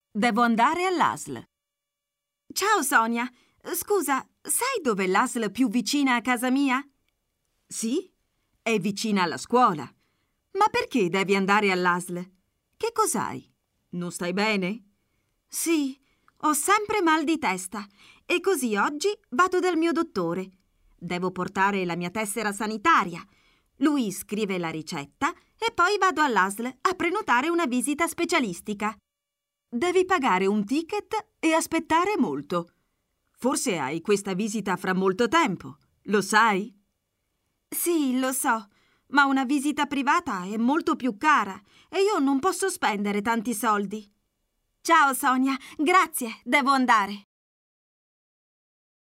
Devo andare all'ASL. Ciao Sonia, scusa, sai dov'è l'ASL più vicina a casa mia? Sì, è vicina alla scuola. Ma perché devi andare all'ASL? Che cos'hai? Non stai bene? Sì, ho sempre mal di testa e così oggi vado dal mio dottore. Devo portare la mia tessera sanitaria. Lui scrive la ricetta e poi vado all'ASL a prenotare una visita specialistica. Devi pagare un ticket e aspettare molto. Forse hai questa visita fra molto tempo, lo sai? Sì, lo so, ma una visita privata è molto più cara e io non posso spendere tanti soldi. Ciao Sonia, grazie, devo andare.